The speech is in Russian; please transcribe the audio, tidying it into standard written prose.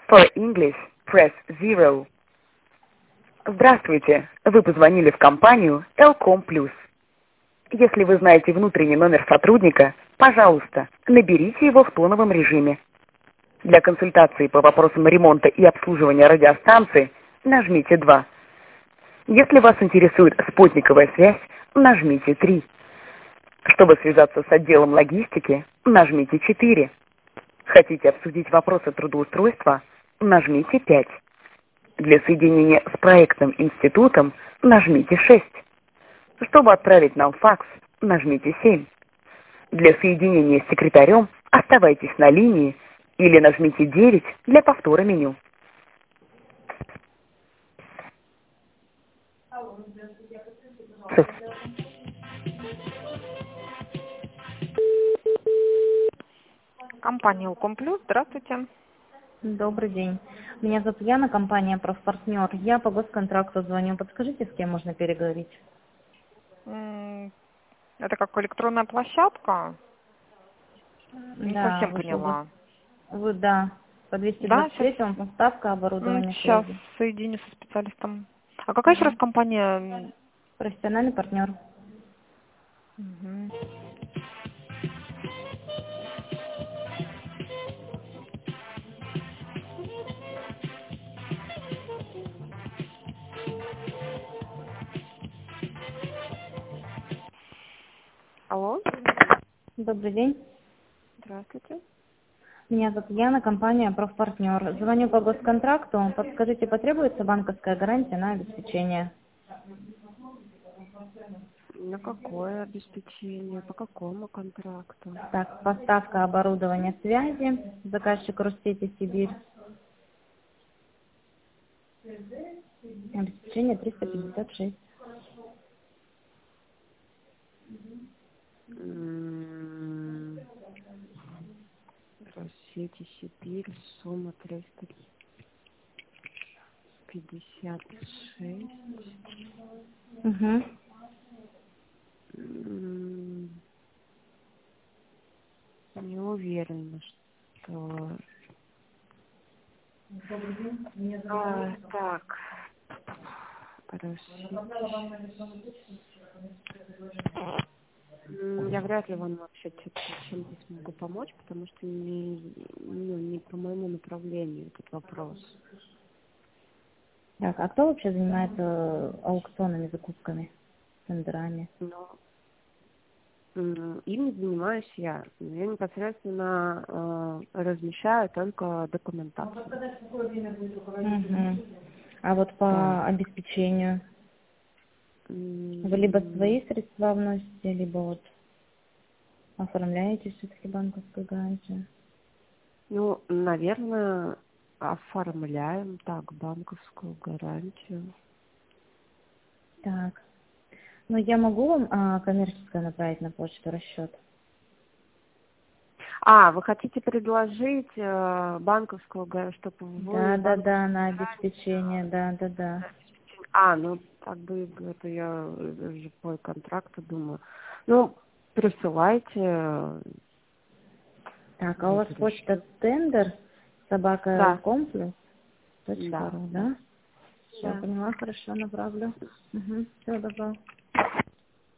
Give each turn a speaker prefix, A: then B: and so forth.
A: For English, press 0. Здравствуйте, вы позвонили в компанию Elcom Plus. Если вы знаете внутренний номер сотрудника, пожалуйста, наберите его в тоновом режиме. Для консультации по вопросам ремонта и обслуживания радиостанции нажмите 2. Если вас интересует спутниковая связь, нажмите 3. Чтобы связаться с отделом логистики, нажмите 4. Хотите обсудить вопросы трудоустройства, нажмите 5. Для соединения с проектным институтом нажмите 6. Чтобы отправить нам факс, нажмите 7. Для соединения с секретарем оставайтесь на линии или нажмите 9 для повтора меню.
B: Компания Укомплюс, здравствуйте.
C: Добрый день. Меня зовут Яна, компания «Профпартнер». Я по госконтракту звоню. Подскажите, с кем можно переговорить?
B: Это как электронная площадка? Не
C: Да,
B: совсем поняла.
C: Вы, да. По
B: Да,
C: 223 вам поставка оборудования
B: сейчас
C: связи.
B: соединю со специалистом. А какая еще раз компания?
C: Профессиональный партнер.
B: Мгм. Алло,
C: Добрый день.
B: здравствуйте.
C: Меня зовут Яна, компания «Профпартнер». Звоню по госконтракту. Подскажите, потребуется банковская гарантия на обеспечение?
B: На какое обеспечение, по какому контракту?
C: Так, поставка оборудования связи. Заказчик Россети Сибирь. Обеспечение 356.
B: Россети Сибирь, сумма 356.
C: Угу.
B: Не уверена, что... Так, я вряд ли вам вообще чем-то смогу помочь, потому что не по моему направлению этот вопрос.
C: Так, а кто вообще занимается аукционами, закупками, тендерами?
B: Но ими занимаюсь я. Я непосредственно размещаю только документацию.
C: Угу. А вот по обеспечению? Вы либо свои средства вносите, либо вот оформляете все-таки банковскую гарантию?
B: Ну, наверное, оформляем так банковскую гарантию.
C: Так. Ну, я могу вам коммерческое направить на почту расчет?
B: Вы хотите предложить банковскую гарантию, чтобы вы...
C: Да, на обеспечение, да.
B: Ну, так бы это я уже по контракту думаю. Ну, присылайте.
C: Так, а у вас почта тендер
B: Да.
C: @elcomplus.ru,
B: Да.
C: да? Все, поняла, хорошо, направлю. Угу. Всего доброго.